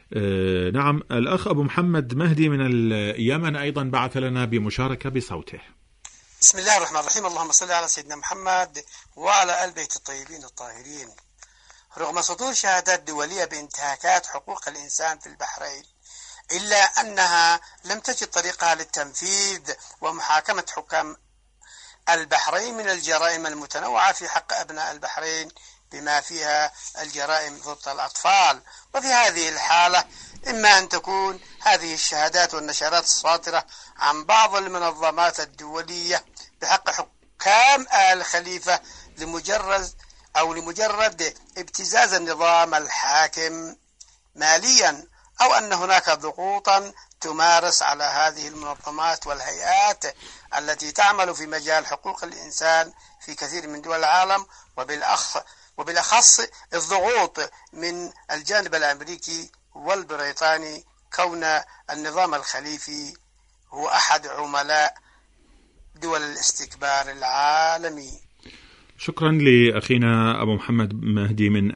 نعم، الأخ أبو محمد مهدي من اليمن أيضا بعث لنا بمشاركة بصوته. بسم الله الرحمن الرحيم. اللهم صل على سيدنا محمد وعلى آل بيت الطيبين الطاهرين. رغم صدور شهادات دولية بانتهاكات حقوق الإنسان في البحرين، إلا أنها لم تجد طريقها للتنفيذ ومحاكمة حكام البحرين من الجرائم المتنوعة في حق أبناء البحرين، بما فيها الجرائم ضد الأطفال. وفي هذه الحالة إما أن تكون هذه الشهادات والنشرات الصادرة عن بعض المنظمات الدولية بحق حكام آل خليفة لمجرد ابتزاز النظام الحاكم ماليا، أو أن هناك ضغوطا تمارس على هذه المنظمات والهيئات التي تعمل في مجال حقوق الإنسان في كثير من دول العالم، وبالأخص الضغوط من الجانب الأمريكي والبريطاني، كون النظام الخليفي هو أحد عملاء دول الاستكبار العالمي. شكرا لأخينا أبو محمد مهدي من